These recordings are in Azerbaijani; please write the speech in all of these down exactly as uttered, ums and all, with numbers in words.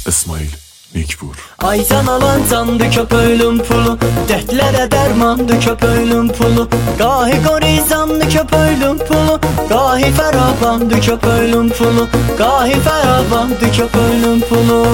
İsmail Nikbur. Aycan alan candı köpöylüm pulu, dertlere dermandı köpöylüm pulu. Gahi gorizandı köpöylüm pulu, gahi ferabandı köpöylüm pulu, gahi ferabandı köpöylüm pulu.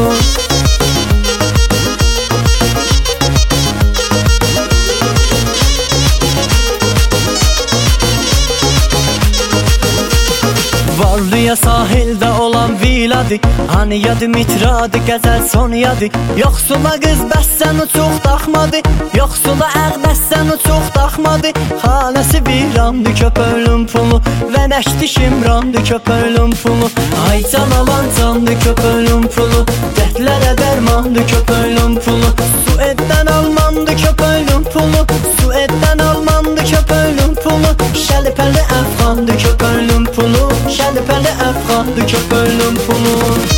Varlıya sahilde olan viladı, hani yadı mitradı, gəzəl son yadı. Yoxsula qız bəssən o çox daxmadı, yoxsula əq bəssən o çox daxmadı. Xaləsi virandı köpöylüm pulu, və nəşdi şimrandı köpöylüm pulu. Aycan alan candı köpöylüm pulu, dərdlərə dərmandı köpöylüm pulu. Su etdən almandı köpöylüm pulu, su etdən almandı köpöylüm pulu. Şəlipəli əfqandı köpöylüm pulu, şəlipəli əfqandı köpöylüm pulu.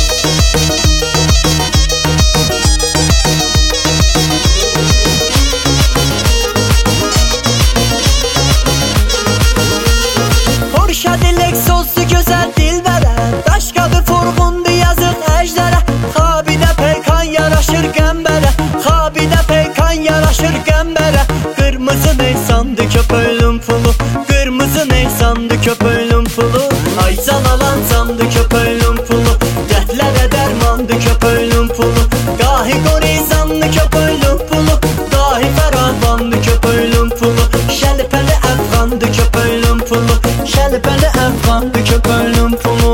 Porşadı Lexus'u gözəl dilbərə, daşqadı furğundu yazıq əjdərə. Xabidə peykan yaraşır qəmbərə, xabidə peykan yaraşır qəmbərə. Qırmızı neysandı köpöylüm pulu, qırmızı neysandı köpöylüm pulu. Aycan alan candı köpöylüm pulu, dərdlərə dərmandı köpöylüm pulu. Gahi gorizandı köpöylüm pulu, gahi ferabandı köpöylüm pulu. Şəlipəli əfqandı köpöylüm pulu, şəlipəli əfqandı köpöylüm pulu.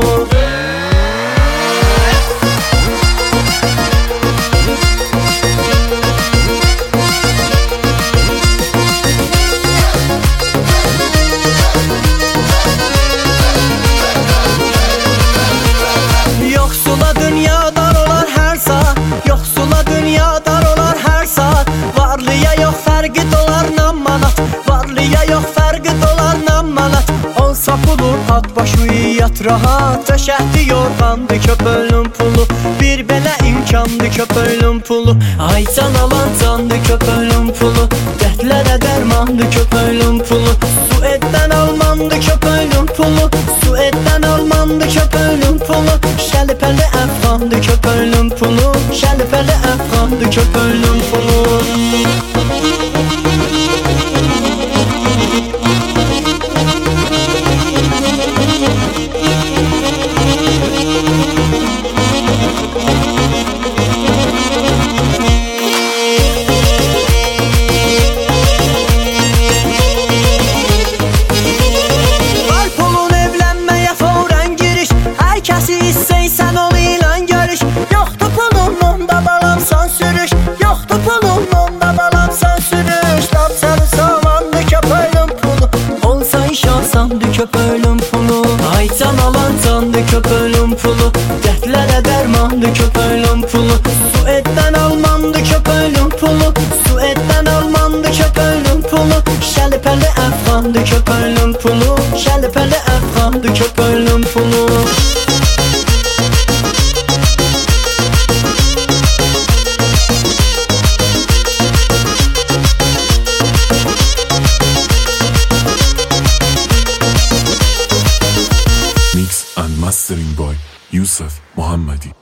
Yoxsula dünya dar olar hər saat, yoxsula dünya dar olar hər saat. Varlıya yox fərqi dolar nam manat, varlıya yox fərqi dolar nam manat. Olsa pulu at başı yat rahat, döşəkdi yorğandı köpöylüm pulu. Bir belə imkandı köpöylüm pulu. Aycan alan candı köpöylüm pulu, dərdlərə dərmandı köpöylüm pulu. Su etdən almandı köpöylüm pulu, su etdən almandı köpöylüm pulu. Şəlipəli əfqandı köpöylüm pulu, şəlipəli əfqandı köpöylüm pulu. Var pulun evlənməyə fərən giriş, hər kəsi istəysən ol ilan görüş. Yoxdur pulun onda balam san sürüş, yoxdur pulun onda balam san sürüş. Lap sarı samandı köpöylüm pulu, olsa iş asandı köpöylüm pulu. Aycan alan candı köpöylüm pulu, dərdlərə dərmandı köpöylüm pulu. Su etdən almandı köpöylüm pulu, su etdən almandı köpöylüm pulu. Şəlipəli əfqandı köpöylüm pulu, şəlipəli əfqandı köpöylüm pulu. Mix and Mastering by Yusuf Muhammadi.